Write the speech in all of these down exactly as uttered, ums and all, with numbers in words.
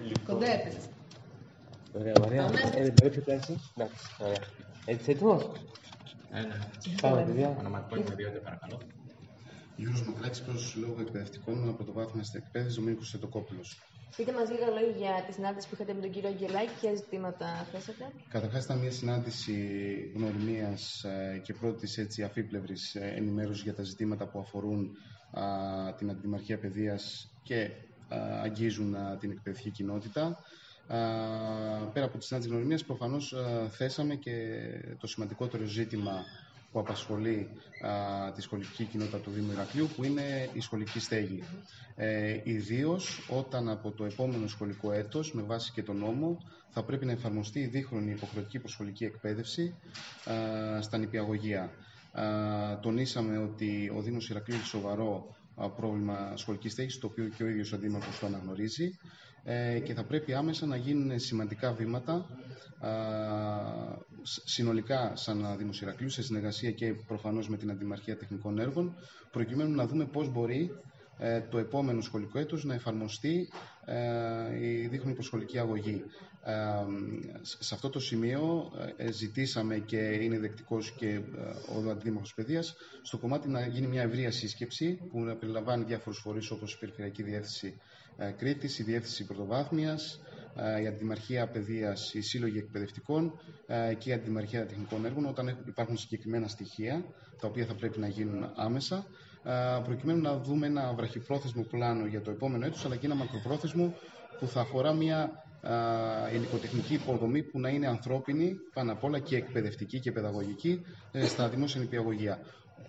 Κοντέψε. Ωραία, ωραία. Ε, δεν πιο πλάι εσύ. Εντάξει, ωραία. Έτσι, έτοιμος. Ένα. Πάμε, παιδιά. Ονοματικό ημιδιότητα, παρακαλώ. Γιώργος Μακράκης, πρόεδρος του Συλλόγου Εκπαιδευτικών, πρωτοβάθμια στην εκπαίδευση, Δομήνικος Σωτοκόπουλος. Πείτε μας λίγα λόγια για τη συνάντηση που είχατε με τον κύριο Αγγελάκη, ποια ζητήματα θέσατε. Καταρχάς, ήταν μια συνάντηση γνωριμίας και πρώτης έτσι αφίπλευρης ενημέρωσης για τα ζητήματα που αφορούν α, την Αντιδημαρχία Παιδείας και α, αγγίζουν α, την εκπαιδευτική κοινότητα. Α, πέρα από τη συνάντηση γνωριμίας, προφανώς α, θέσαμε και το σημαντικότερο ζήτημα που απασχολεί α, τη σχολική κοινότητα του Δήμου Ηρακλείου, που είναι η σχολική στέγη. Ε, ιδίως όταν από το επόμενο σχολικό έτος, με βάση και τον νόμο, θα πρέπει να εφαρμοστεί η δίχρονη υποχρεωτική προσχολική εκπαίδευση α, στα νηπιαγωγεία. Α, τονίσαμε ότι ο Δήμος Ηρακλείου έχει σοβαρό α, πρόβλημα σχολικής στέγης, το οποίο και ο ίδιος ο Δήμαρχος το αναγνωρίζει, ε, και θα πρέπει άμεσα να γίνουν σημαντικά βήματα α, συνολικά σαν Δήμος Ηρακλείου, σε συνεργασία και προφανώς με την Αντιμαρχία Τεχνικών Έργων, προκειμένου να δούμε πώς μπορεί ε, το επόμενο σχολικό έτος να εφαρμοστεί ε, η δίχρονη προσχολική αγωγή. Ε, σε αυτό το σημείο ε, ζητήσαμε, και είναι δεκτικός και ε, ο Αντιδήμαρχος Παιδείας, στο κομμάτι να γίνει μια ευρεία σύσκεψη που να περιλαμβάνει διάφορους φορείς, όπως η Περιφερειακή Διεύθυνση ε, Κρήτης, η Διεύθυνση Πρωτοβάθμιας, η Αντιμαρχία Παιδείας, οι Σύλλογοι Εκπαιδευτικών και η Αντιμαρχία Τεχνικών Έργων, όταν υπάρχουν συγκεκριμένα στοιχεία τα οποία θα πρέπει να γίνουν άμεσα, προκειμένου να δούμε ένα βραχυπρόθεσμο πλάνο για το επόμενο έτος, αλλά και ένα μακροπρόθεσμο που θα αφορά μια υλικοτεχνική υποδομή που να είναι ανθρώπινη πάνω απ' όλα και εκπαιδευτική και παιδαγωγική στα δημόσια νηπιαγωγεία.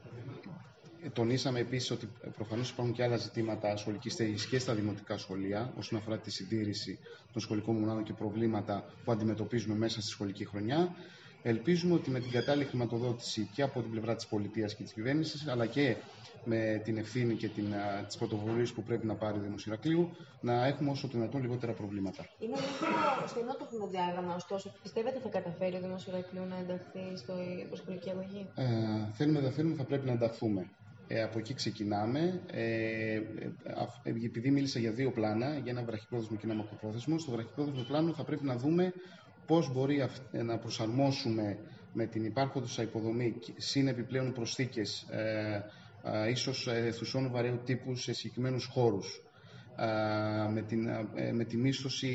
Τονίσαμε επίσης ότι προφανώς υπάρχουν και άλλα ζητήματα σχολικής στέγης και στα δημοτικά σχολεία, όσον αφορά τη συντήρηση των σχολικών μονάδων και προβλήματα που αντιμετωπίζουμε μέσα στη σχολική χρονιά. Ελπίζουμε ότι με την κατάλληλη χρηματοδότηση και από την πλευρά της πολιτείας και της κυβέρνησης, αλλά και με την ευθύνη και την, τις πρωτοβουλίες που πρέπει να πάρει ο Δήμος Ηρακλείου, να έχουμε όσο το δυνατόν λιγότερα προβλήματα. Είναι λίγο στενό το χρονοδιάγραμμα, ωστόσο. Πιστεύετε θα καταφέρει ο Δήμος Ηρακλείου να ενταχθεί στο προσχολική αγωγή? Ε, θέλουμε, δεν θέλουμε, θα πρέπει να ενταχθούμε. Ε, από εκεί ξεκινάμε. Ε, ε, επειδή μίλησα για δύο πλάνα, για ένα βραχυπρόθεσμο και ένα μακροπρόθεσμο, στο βραχυπρόθεσμο πλάνο θα πρέπει να δούμε πώς μπορεί να προσαρμόσουμε με την υπάρχοντα υποδομή συν επιπλέον προσθήκες, ε, ε, ίσως αιθουσών βαρέου τύπου σε συγκεκριμένους χώρους, ε, με, την, ε, με τη μίσθωση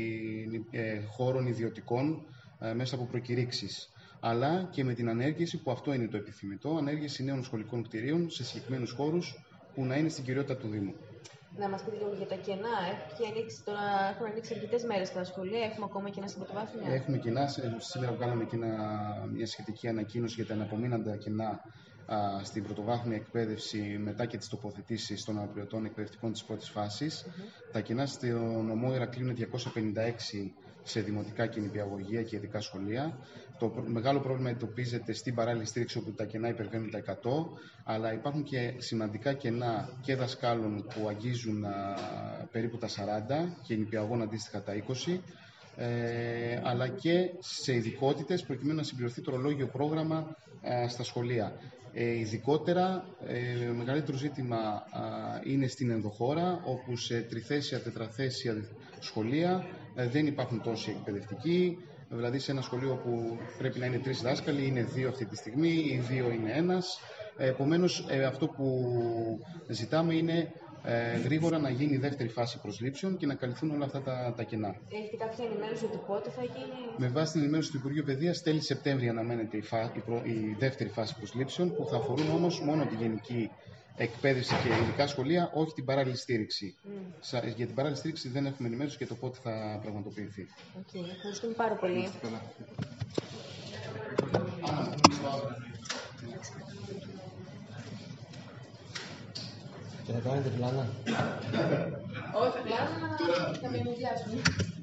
ε, χώρων ιδιωτικών ε, μέσα από προκηρύξεις, αλλά και με την ανέργηση, που αυτό είναι το επιθυμητό, ανέργηση νέων σχολικών κτηρίων σε συγκεκριμένους χώρους που να είναι στην κυριότητα του Δήμου. Να μας πείτε λίγο για τα κενά. Έχει ανοίξει τώρα, έχουν ανοίξει αρκετές μέρες στα σχολεία, έχουμε ακόμα κενά στην πρωτοβάθμια. Έχουμε κενά. Σήμερα βγάλαμε και ένα, μια σχετική ανακοίνωση για τα αναπομείναντα κενά α, στην πρωτοβάθμια εκπαίδευση μετά και τις τοποθετήσεις των αναπληρωτών εκπαιδευτικών της πρώτης φάσης. Mm-hmm. Τα κενά στο νομό Ηρακλείου είναι διακόσια πενήντα έξι σε δημοτικά και νηπιαγωγεία και ειδικά σχολεία. Το μεγάλο πρόβλημα εντοπίζεται στην παράλληλη στήριξη, όπου τα κενά υπερβαίνουν τα εκατό, αλλά υπάρχουν και σημαντικά κενά και δασκάλων που αγγίζουν α, περίπου τα σαράντα και νηπιαγωγών αντίστοιχα τα είκοσι, ε, αλλά και σε ειδικότητες προκειμένου να συμπληρωθεί το ρολόγιο πρόγραμμα α, στα σχολεία. Ε, ειδικότερα, ε, μεγαλύτερο ζήτημα α, είναι στην ενδοχώρα, όπου σε τριθέσια, τετραθέσια σχολεία ε, δεν υπάρχουν τόσοι εκπαιδευτικοί. Δηλαδή σε ένα σχολείο που πρέπει να είναι τρεις δάσκαλοι, είναι δύο αυτή τη στιγμή, ή δύο είναι ένας. Επομένως, ε, αυτό που ζητάμε είναι ε, γρήγορα να γίνει η δεύτερη φάση προσλήψεων και να καλυφθούν όλα αυτά τα, τα κενά. Έχετε κάποια ενημέρωση ότι πότε θα γίνει? Με βάση την ενημέρωση του Υπουργείου Παιδείας, τέλη Σεπτέμβρη αναμένεται η, φα... η, προ... η δεύτερη φάση προσλήψεων, που θα αφορούν όμως μόνο τη γενική εκπαίδευση και ειδικά σχολεία, όχι την παράλληλη στήριξη. Mm. Για την παράλληλη στήριξη δεν έχουμε ενημέρωση για το πότε θα πραγματοποιηθεί. Okay, ευχαριστούμε πάρα πολύ. Και θα κάνετε πλάνα? Όχι πλάνα, θα με ενδιάσουν.